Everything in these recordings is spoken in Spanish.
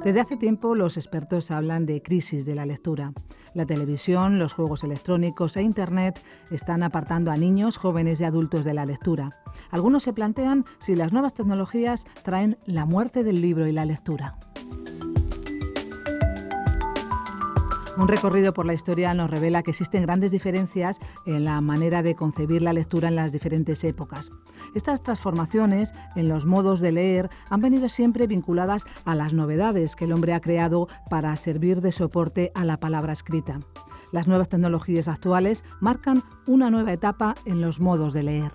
Desde hace tiempo los expertos hablan de crisis de la lectura. La televisión, los juegos electrónicos e Internet están apartando a niños, jóvenes y adultos de la lectura. Algunos se plantean si las nuevas tecnologías traen la muerte del libro y la lectura. Un recorrido por la historia nos revela que existen grandes diferencias en la manera de concebir la lectura en las diferentes épocas. Estas transformaciones en los modos de leer han venido siempre vinculadas a las novedades que el hombre ha creado para servir de soporte a la palabra escrita. Las nuevas tecnologías actuales marcan una nueva etapa en los modos de leer.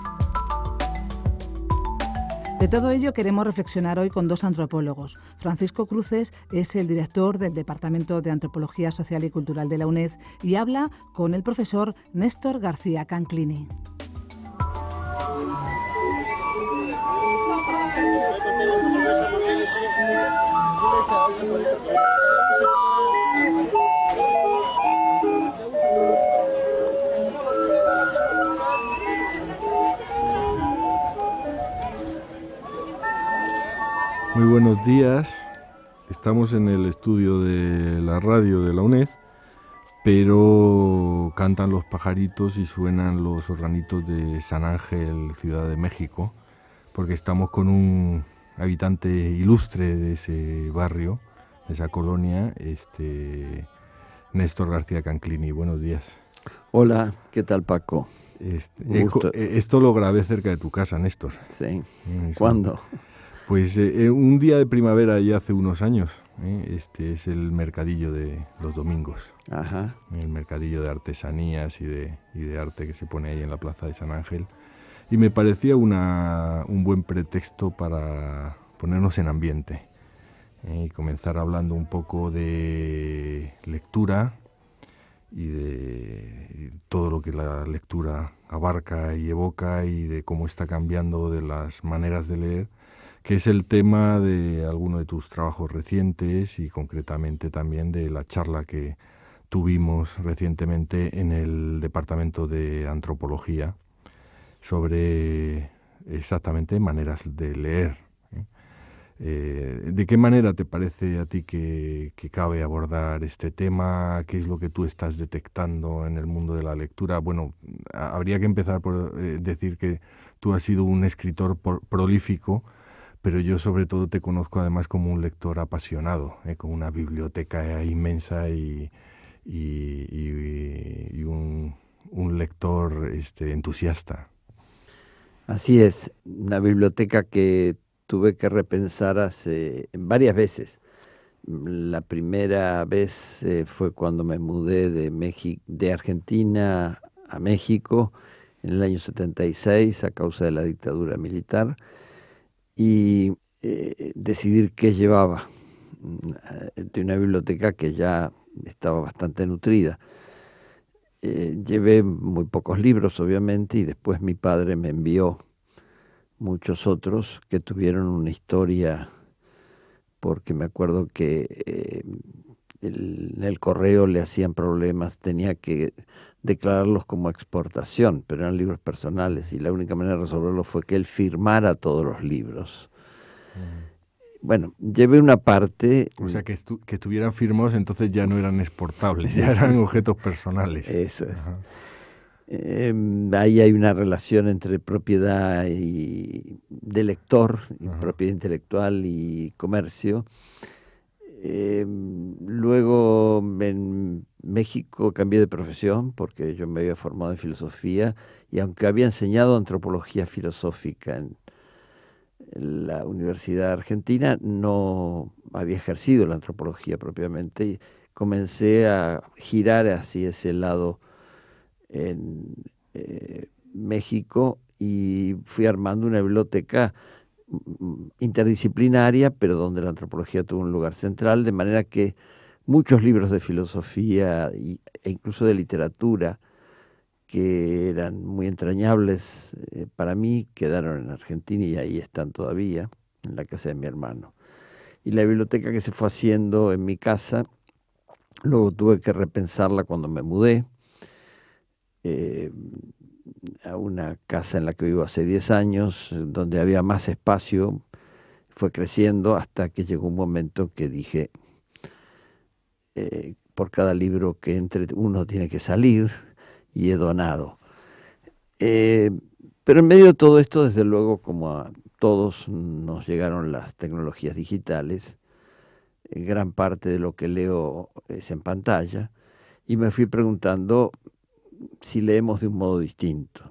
De todo ello queremos reflexionar hoy con dos antropólogos. Francisco Cruces es el director del Departamento de Antropología Social y Cultural de la UNED y habla con el profesor Néstor García Canclini. Muy buenos días, estamos en el estudio de la radio de la UNED, pero cantan los pajaritos y suenan los organitos de San Ángel, Ciudad de México, porque estamos con un habitante ilustre de ese barrio, de esa colonia, Néstor García Canclini. Buenos días. Hola, ¿qué tal, Paco? Esto lo grabé cerca de tu casa, Néstor. Sí. ¿Cuándo? Pues un día de primavera ya hace unos años. Este es el mercadillo de los domingos. Ajá. El mercadillo de artesanías y de arte que se pone ahí en la plaza de San Ángel. Y me parecía un buen pretexto para ponernos en ambiente y comenzar hablando un poco de lectura y de todo lo que la lectura abarca y evoca y de cómo está cambiando de las maneras de leer, que es el tema de alguno de tus trabajos recientes y concretamente también de la charla que tuvimos recientemente en el Departamento de Antropología sobre exactamente maneras de leer. ¿De qué manera te parece a ti que cabe abordar este tema? ¿Qué es lo que tú estás detectando en el mundo de la lectura? Bueno, habría que empezar por decir que tú has sido un escritor prolífico, pero yo sobre todo te conozco además como un lector apasionado, con una biblioteca inmensa y un lector entusiasta. Así es, una biblioteca que tuve que repensar varias veces. La primera vez fue cuando me mudé de Argentina a México en el año 76 a causa de la dictadura militar. Y decidir qué llevaba de una biblioteca que ya estaba bastante nutrida. Llevé muy pocos libros, obviamente, y después mi padre me envió muchos otros que tuvieron una historia, porque me acuerdo que en el correo le hacían problemas, tenía que declararlos como exportación, pero eran libros personales y la única manera de resolverlo fue que él firmara todos los libros. Bueno, llevé una parte... O sea, que estuvieran firmados, entonces ya no eran exportables, ya eran objetos personales. Eso es. Ahí hay una relación entre propiedad de lector, y propiedad intelectual y comercio. Luego en México cambié de profesión porque yo me había formado en filosofía y aunque había enseñado antropología filosófica en la Universidad Argentina, no había ejercido la antropología propiamente y comencé a girar hacia ese lado en México y fui armando una biblioteca interdisciplinaria, pero donde la antropología tuvo un lugar central, de manera que muchos libros de filosofía e incluso de literatura que eran muy entrañables para mí quedaron en Argentina y ahí están todavía, en la casa de mi hermano. Y la biblioteca que se fue haciendo en mi casa, luego tuve que repensarla cuando me mudé a una casa en la que vivo hace 10 años, donde había más espacio. fue creciendo hasta que llegó un momento que dije, por cada libro que entre uno tiene que salir, y he donado. Pero en medio de todo esto, desde luego, como a todos nos llegaron las tecnologías digitales, gran parte de lo que leo es en pantalla, y me fui preguntando si leemos de un modo distinto.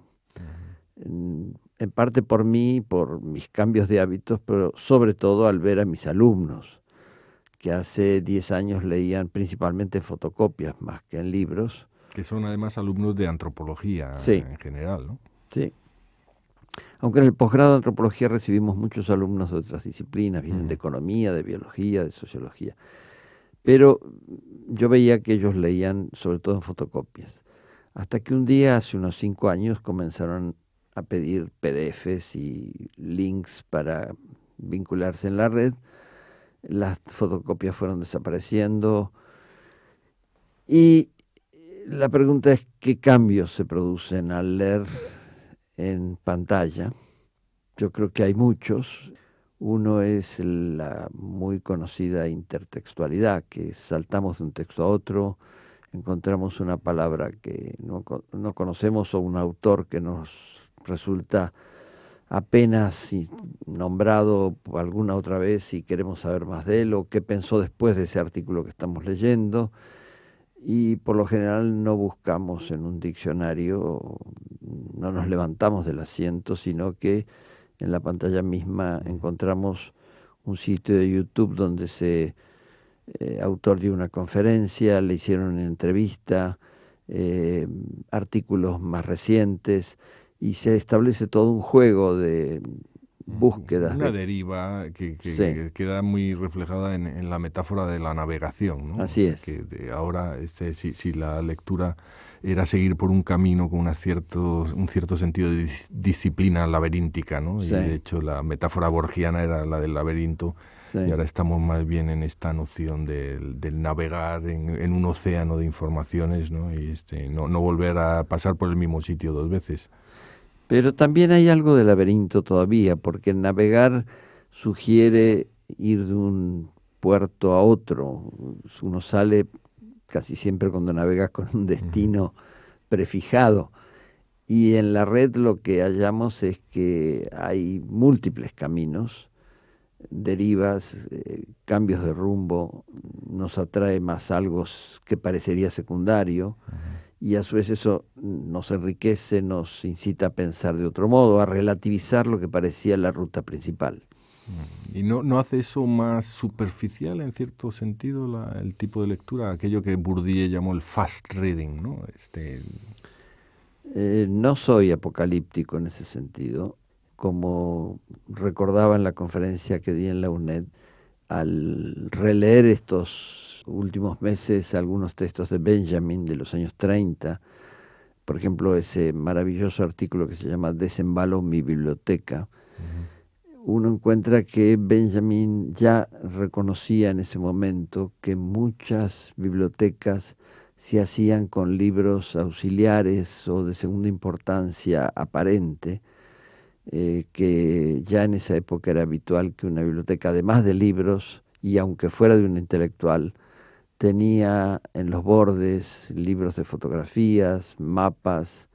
En parte por mí, por mis cambios de hábitos, pero sobre todo al ver a mis alumnos, que hace 10 años leían principalmente fotocopias más que en libros. Que son además alumnos de antropología en general, ¿no? Sí. Aunque en el posgrado de antropología recibimos muchos alumnos de otras disciplinas, vienen de economía, de biología, de sociología. Pero yo veía que ellos leían sobre todo en fotocopias. Hasta que un día, hace unos 5 años, comenzaron a pedir PDFs y links para vincularse en la red. Las fotocopias fueron desapareciendo. Y la pregunta es, ¿qué cambios se producen al leer en pantalla? Yo creo que hay muchos. Uno es la muy conocida intertextualidad, que saltamos de un texto a otro, encontramos una palabra que no conocemos o un autor que nos resulta apenas nombrado alguna otra vez y queremos saber más de él, o qué pensó después de ese artículo que estamos leyendo. Y por lo general no buscamos en un diccionario, no nos levantamos del asiento, sino que en la pantalla misma encontramos un sitio de YouTube donde ese autor dio una conferencia, le hicieron una entrevista, artículos más recientes, y se establece todo un juego de búsquedas. Una deriva que queda muy reflejada en la metáfora de la navegación, ¿no? Así es. Que ahora, si la lectura era seguir por un camino con un cierto sentido de disciplina laberíntica, ¿no? Sí. Y de hecho la metáfora borgiana era la del laberinto, sí. Y ahora estamos más bien en esta noción del navegar en un océano de informaciones, ¿no? Y no volver a pasar por el mismo sitio 2 veces. Pero también hay algo de laberinto todavía, porque el navegar sugiere ir de un puerto a otro. Uno sale casi siempre cuando navega con un destino prefijado. Y en la red lo que hallamos es que hay múltiples caminos, derivas, cambios de rumbo. Nos atrae más algo que parecería secundario. Y a su vez eso nos enriquece, nos incita a pensar de otro modo, a relativizar lo que parecía la ruta principal. ¿Y no hace eso más superficial en cierto sentido el tipo de lectura? Aquello que Bourdieu llamó el fast reading, ¿no? No soy apocalíptico en ese sentido. Como recordaba en la conferencia que di en la UNED, al releer estos últimos meses algunos textos de Benjamin de los años 30, por ejemplo ese maravilloso artículo que se llama Desembalo mi biblioteca, uno encuentra que Benjamin ya reconocía en ese momento que muchas bibliotecas se hacían con libros auxiliares o de segunda importancia aparente, que ya en esa época era habitual que una biblioteca, además de libros, y aunque fuera de un intelectual, tenía en los bordes libros de fotografías, mapas,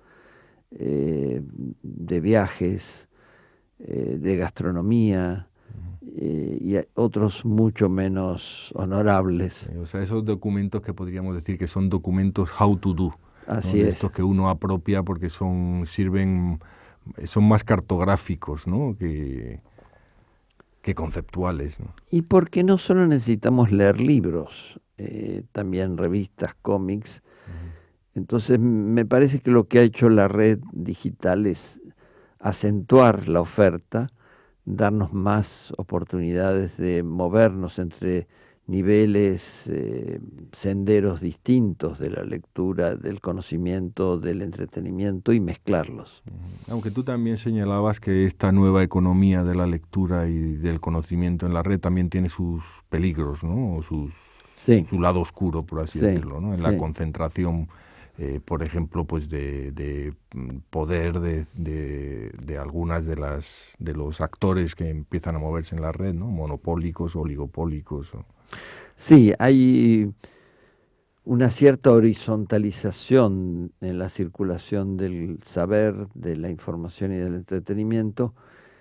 de viajes, de gastronomía, y otros mucho menos honorables. O sea, esos documentos que podríamos decir que son documentos how to do. Así ¿no? es. Estos que uno apropia porque son más cartográficos, ¿no? que conceptuales, ¿no? Y porque no solo necesitamos leer libros, también revistas, cómics. Entonces me parece que lo que ha hecho la red digital es acentuar la oferta, darnos más oportunidades de movernos entre niveles, senderos distintos de la lectura, del conocimiento, del entretenimiento, y mezclarlos. Aunque tú también señalabas que esta nueva economía de la lectura y del conocimiento en la red también tiene sus peligros, ¿no? O su lado oscuro, por así decirlo, ¿no? En la concentración por ejemplo, pues de poder de algunas de los actores que empiezan a moverse en la red, ¿no? Monopólicos, oligopólicos. Sí, hay una cierta horizontalización en la circulación del saber, de la información y del entretenimiento.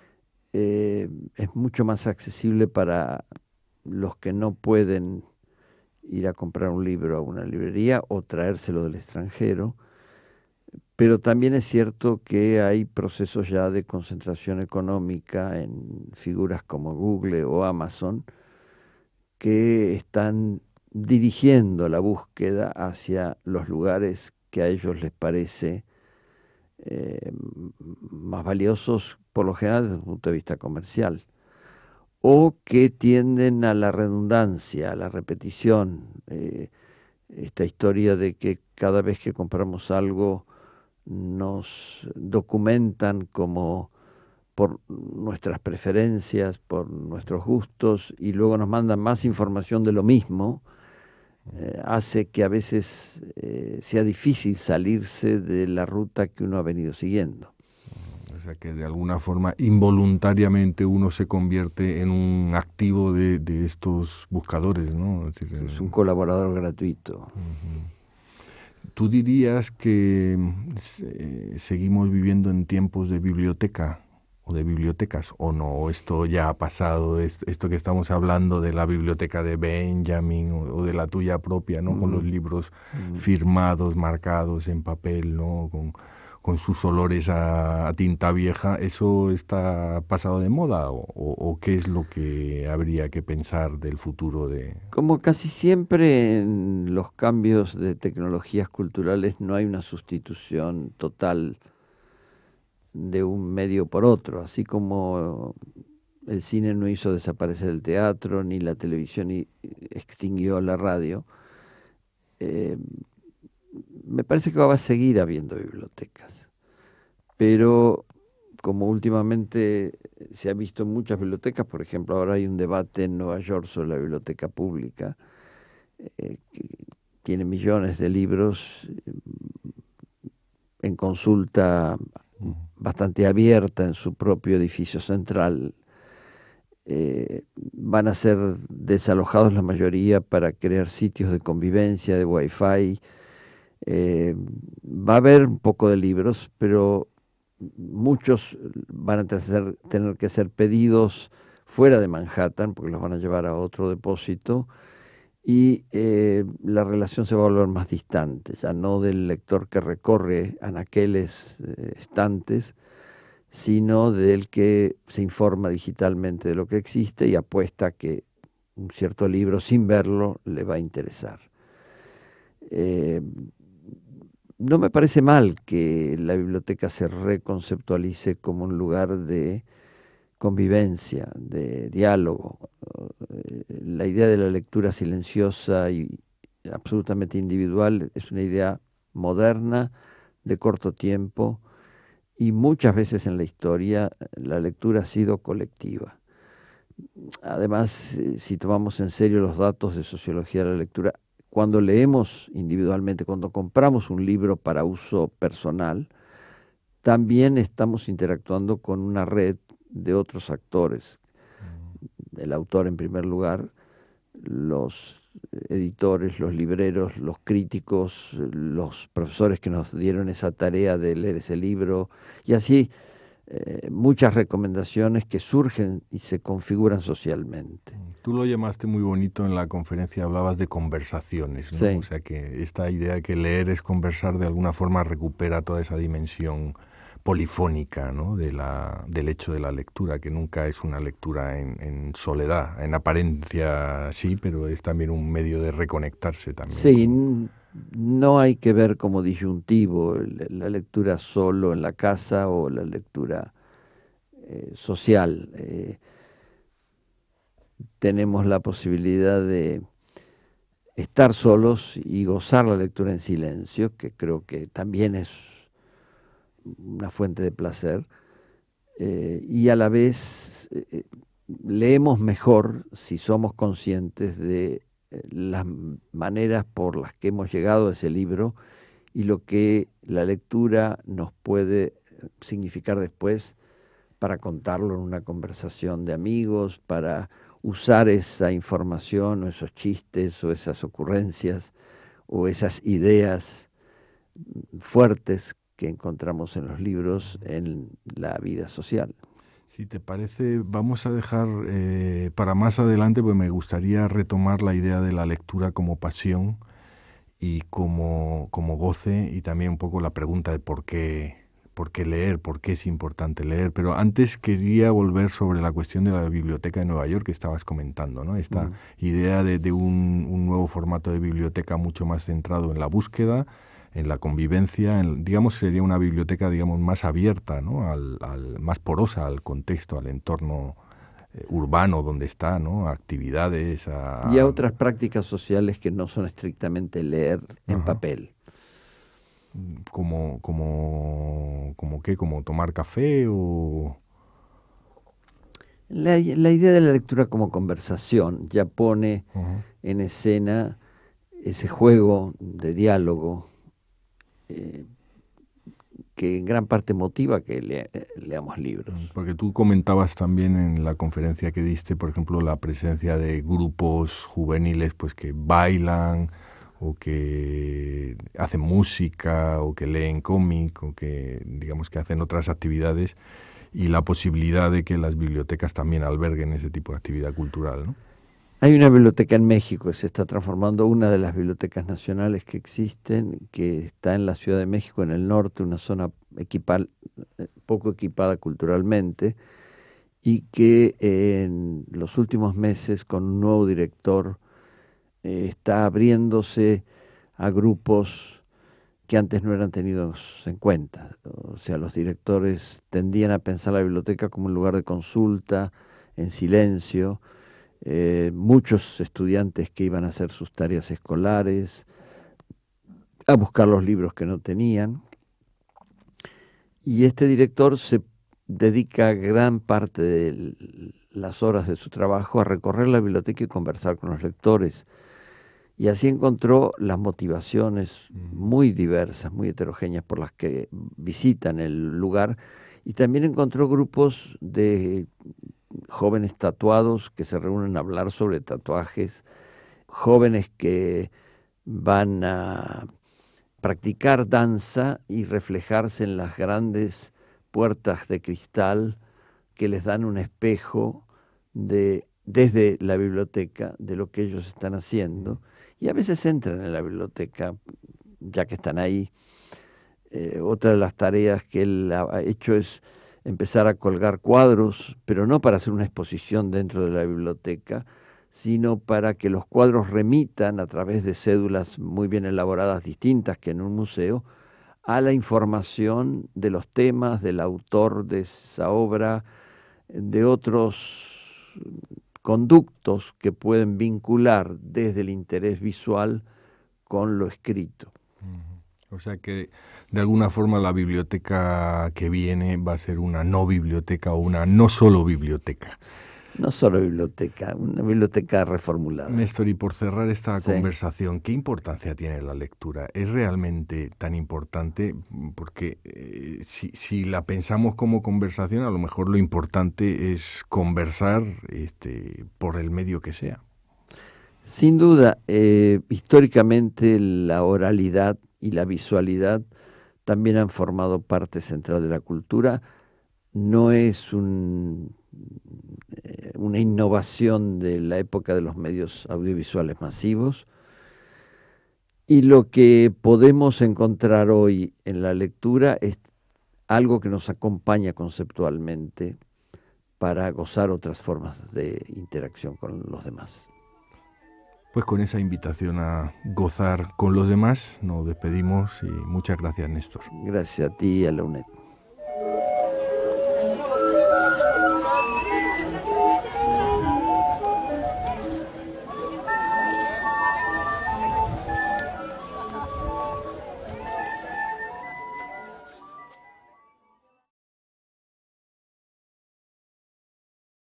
Es mucho más accesible para los que no pueden ir a comprar un libro a una librería o traérselo del extranjero, pero también es cierto que hay procesos ya de concentración económica en figuras como Google o Amazon que están dirigiendo la búsqueda hacia los lugares que a ellos les parece más valiosos, por lo general desde el punto de vista comercial, o que tienden a la redundancia, a la repetición. Esta historia de que cada vez que compramos algo nos documentan como por nuestras preferencias, por nuestros gustos, y luego nos mandan más información de lo mismo, hace que a veces sea difícil salirse de la ruta que uno ha venido siguiendo. O sea que de alguna forma involuntariamente uno se convierte en un activo de estos buscadores, ¿no? Es decir, Es un colaborador gratuito. ¿Tú dirías que seguimos viviendo en tiempos de biblioteca o de bibliotecas o no? ¿O esto ya ha pasado? Esto que estamos hablando de la biblioteca de Benjamin o de la tuya propia, ¿no? Con los libros firmados, marcados en papel, ¿no? Con sus olores a tinta vieja, ¿eso está pasado de moda o qué es lo que habría que pensar del futuro de...? Como casi siempre en los cambios de tecnologías culturales no hay una sustitución total de un medio por otro, así como el cine no hizo desaparecer el teatro, ni la televisión extinguió la radio. Me parece que va a seguir habiendo bibliotecas, pero como últimamente se ha visto en muchas bibliotecas, por ejemplo, ahora hay un debate en Nueva York sobre la biblioteca pública, que tiene millones de libros en consulta bastante abierta en su propio edificio central. Van a ser desalojados la mayoría para crear sitios de convivencia, de Wi-Fi. Va a haber un poco de libros, pero muchos van a tener que ser pedidos fuera de Manhattan, porque los van a llevar a otro depósito, y la relación se va a volver más distante, ya no del lector que recorre anaqueles, estantes, sino del que se informa digitalmente de lo que existe y apuesta que un cierto libro, sin verlo, le va a interesar. No me parece mal que la biblioteca se reconceptualice como un lugar de convivencia, de diálogo. La idea de la lectura silenciosa y absolutamente individual es una idea moderna, de corto tiempo, y muchas veces en la historia la lectura ha sido colectiva. Además, si tomamos en serio los datos de sociología de la lectura, cuando leemos individualmente, cuando compramos un libro para uso personal, también estamos interactuando con una red de otros actores. El autor en primer lugar, los editores, los libreros, los críticos, los profesores que nos dieron esa tarea de leer ese libro, y así muchas recomendaciones que surgen y se configuran socialmente. Tú lo llamaste muy bonito en la conferencia, hablabas de conversaciones, ¿no? Sí. O sea que esta idea de que leer es conversar de alguna forma recupera toda esa dimensión polifónica, ¿no? del hecho de la lectura, que nunca es una lectura en soledad, en apariencia sí, pero es también un medio de reconectarse también. Sí, no hay que ver como disyuntivo la lectura solo en la casa o la lectura social. Tenemos la posibilidad de estar solos y gozar la lectura en silencio, que creo que también es una fuente de placer, y a la vez leemos mejor si somos conscientes de las maneras por las que hemos llegado a ese libro y lo que la lectura nos puede significar después para contarlo en una conversación de amigos, para usar esa información o esos chistes o esas ocurrencias o esas ideas fuertes que encontramos en los libros en la vida social. Si te parece, vamos a dejar para más adelante, pues me gustaría retomar la idea de la lectura como pasión y como goce, y también un poco la pregunta de por qué leer, por qué es importante leer. Pero antes quería volver sobre la cuestión de la Biblioteca de Nueva York que estabas comentando, ¿no? Esta idea de un nuevo formato de biblioteca mucho más centrado en la búsqueda, en la convivencia, digamos, sería una biblioteca, digamos, más abierta, ¿no? Más porosa al contexto, al entorno urbano donde está, ¿no? A actividades, y a otras prácticas sociales que no son estrictamente leer en papel. Como qué, como tomar café o... La idea de la lectura como conversación ya pone en escena ese juego de diálogo que en gran parte motiva que leamos libros. Porque tú comentabas también en la conferencia que diste, por ejemplo, la presencia de grupos juveniles pues que bailan o que hacen música o que leen cómic o que digamos que hacen otras actividades, y la posibilidad de que las bibliotecas también alberguen ese tipo de actividad cultural, ¿no? Hay una biblioteca en México que se está transformando, una de las bibliotecas nacionales que existen, que está en la Ciudad de México, en el norte, una zona poco equipada culturalmente, y que en los últimos meses, con un nuevo director, está abriéndose a grupos que antes no eran tenidos en cuenta. O sea, los directores tendían a pensar la biblioteca como un lugar de consulta, en silencio. Muchos estudiantes que iban a hacer sus tareas escolares, a buscar los libros que no tenían. Y este director se dedica gran parte de las horas de su trabajo a recorrer la biblioteca y conversar con los lectores. Y así encontró las motivaciones muy diversas, muy heterogéneas por las que visitan el lugar, y también encontró grupos de jóvenes tatuados que se reúnen a hablar sobre tatuajes, jóvenes que van a practicar danza y reflejarse en las grandes puertas de cristal que les dan un espejo desde la biblioteca de lo que ellos están haciendo, y a veces entran en la biblioteca ya que están ahí. Otra de las tareas que él ha hecho es empezar a colgar cuadros, pero no para hacer una exposición dentro de la biblioteca, sino para que los cuadros remitan a través de cédulas muy bien elaboradas, distintas que en un museo, a la información de los temas, del autor de esa obra, de otros conductos que pueden vincular desde el interés visual con lo escrito. O sea que de alguna forma la biblioteca que viene va a ser una no biblioteca o una no solo biblioteca. No solo biblioteca, una biblioteca reformulada. Néstor, y por cerrar esta conversación, ¿qué importancia tiene la lectura? ¿Es realmente tan importante? Porque si la pensamos como conversación, a lo mejor lo importante es conversar por el medio que sea. Sin duda, históricamente la oralidad y la visualidad también han formado parte central de la cultura. No es una innovación de la época de los medios audiovisuales masivos, y lo que podemos encontrar hoy en la lectura es algo que nos acompaña conceptualmente para gozar otras formas de interacción con los demás. Pues con esa invitación a gozar con los demás nos despedimos y muchas gracias, Néstor. Gracias a ti y a la UNED.